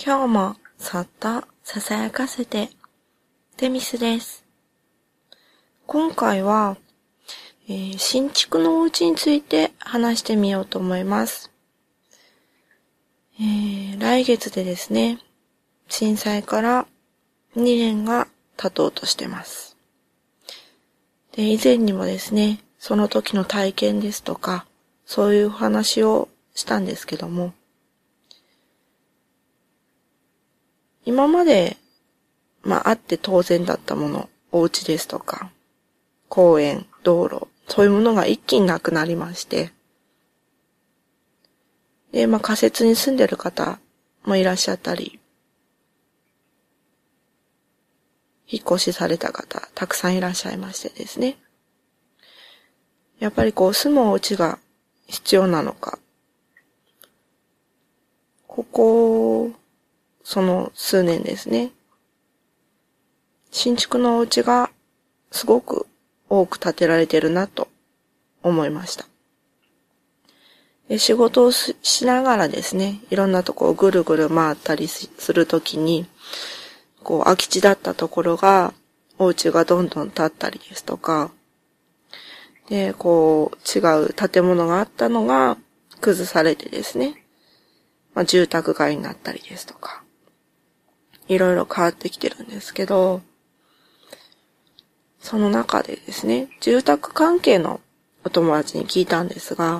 今日もそっとささやかせて、テミスです。今回は、新築のお家について話してみようと思います。来月でですね、震災から2年が経とうとしてます。で、以前にもですね、その時の体験ですとか、そういうお話をしたんですけども、今まで、あって当然だったもの、お家ですとか、公園、道路、そういうものが一気になくなりまして、で、仮設に住んでる方もいらっしゃったり、引っ越しされた方、たくさんいらっしゃいましてですね。やっぱり住むお家が必要なのか。その数年ですね。新築のお家がすごく多く建てられてるなと思いました。で、仕事をしながらですね、いろんなとこをぐるぐる回ったりするときに、空き地だったところが、お家がどんどん建ったりですとか、で、違う建物があったのが崩されてですね、住宅街になったりですとか、いろいろ変わってきてるんですけど、その中でですね、住宅関係のお友達に聞いたんですが、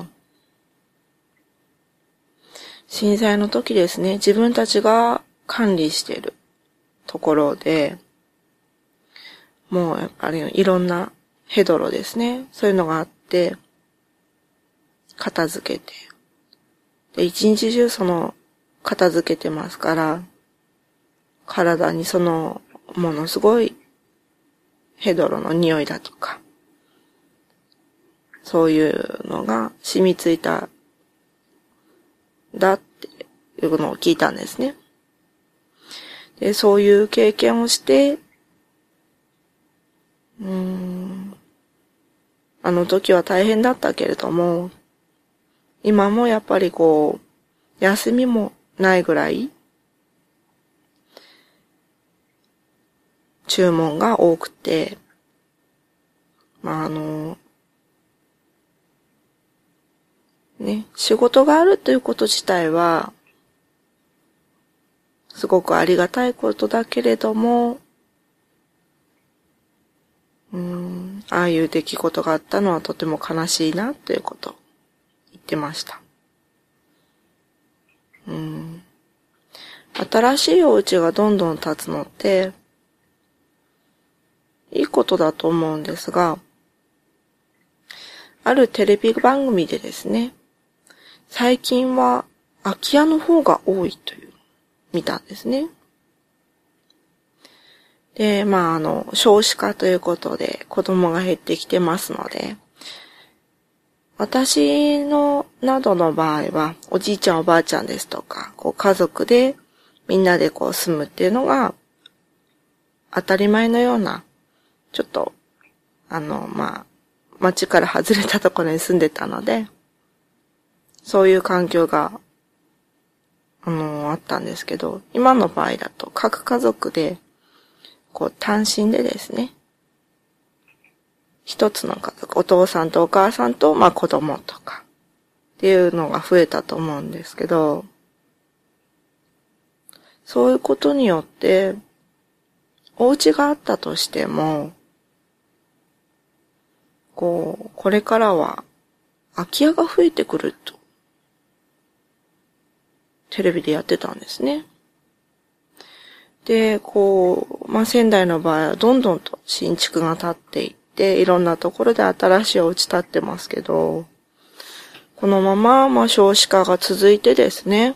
震災の時ですね、自分たちが管理しているところで、もうやっぱりいろんなヘドロですね、そういうのがあって、片付けて、で、一日中片付けてますから、体にものすごいヘドロの匂いだとか、そういうのが染みついた、だっていうのを聞いたんですね。で、そういう経験をして、あの時は大変だったけれども、今もやっぱり休みもないぐらい、注文が多くて、仕事があるということ自体は、すごくありがたいことだけれども、ああいう出来事があったのはとても悲しいなということを言ってました。新しいお家がどんどん建つのって、いいことだと思うんですが、あるテレビ番組でですね、最近は空き家の方が多いという、見たんですね。で、少子化ということで子供が減ってきてますので、私などの場合は、おじいちゃんおばあちゃんですとか、家族でみんなで住むっていうのが、当たり前のような、ちょっと、町から外れたところに住んでたので、そういう環境が、あったんですけど、今の場合だと各家族で、単身でですね、一つの家族、お父さんとお母さんと、子供とか、っていうのが増えたと思うんですけど、そういうことによって、お家があったとしても、これからは、空き家が増えてくると、テレビでやってたんですね。で、仙台の場合はどんどんと新築が建っていって、いろんなところで新しいお家建ってますけど、このまま、少子化が続いてですね、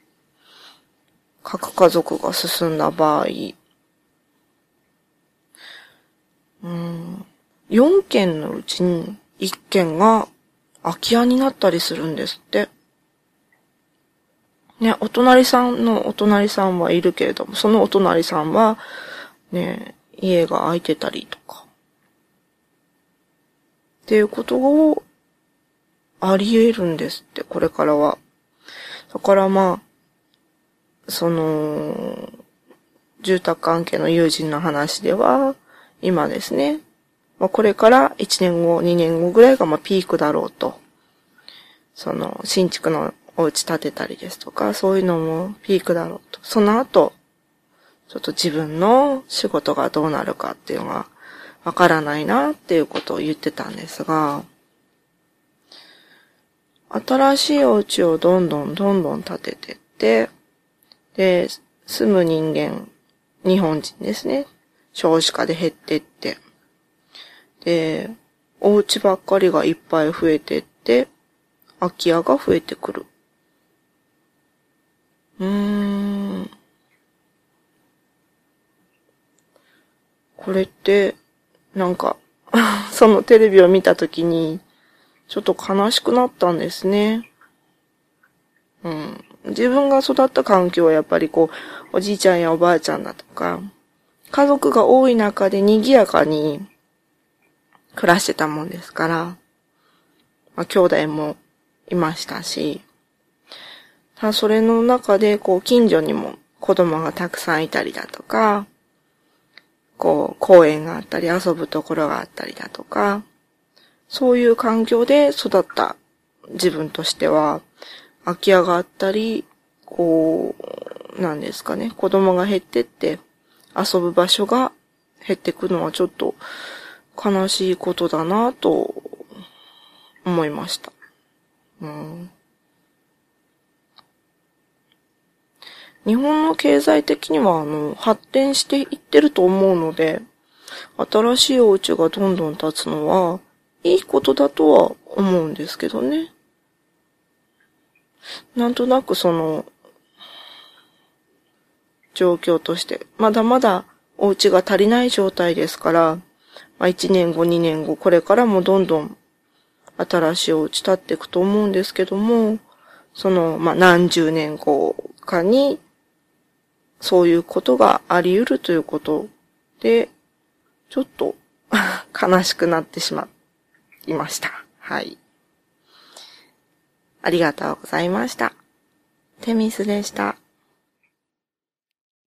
核家族が進んだ場合、4軒のうちに1軒が空き家になったりするんですって。ね、お隣さんはいるけれども、そのお隣さんは、ね、家が空いてたりとか。っていうことをあり得るんですって、これからは。だから住宅関係の友人の話では、今ですね、これから1年後、2年後ぐらいがピークだろうと。新築のお家建てたりですとか、そういうのもピークだろうと。その後、ちょっと自分の仕事がどうなるかっていうのがわからないなっていうことを言ってたんですが、新しいお家をどんどん建ててって、で、住む人間、日本人ですね。少子化で減ってって、で、お家ばっかりがいっぱい増えてって、空き家が増えてくる。これって、なんか、そのテレビを見たときに、ちょっと悲しくなったんですね。自分が育った環境はやっぱりおじいちゃんやおばあちゃんだとか、家族が多い中で賑やかに暮らしてたもんですから、兄弟もいましたし、ただそれの中で近所にも子供がたくさんいたりだとか、公園があったり遊ぶところがあったりだとか、そういう環境で育った自分としては、空き家があったり、なんですかね、子供が減ってって遊ぶ場所が減ってくのはちょっと悲しいことだなと思いました。日本の経済的には発展していってると思うので、新しいお家がどんどん建つのはいいことだとは思うんですけどね。なんとなく状況として、まだまだお家が足りない状態ですから、1年後、2年後、これからもどんどん新しいお家建っていくと思うんですけども、何十年後かに、そういうことがあり得るということで、ちょっと悲しくなってしまいました。はい。ありがとうございました。テミスでした。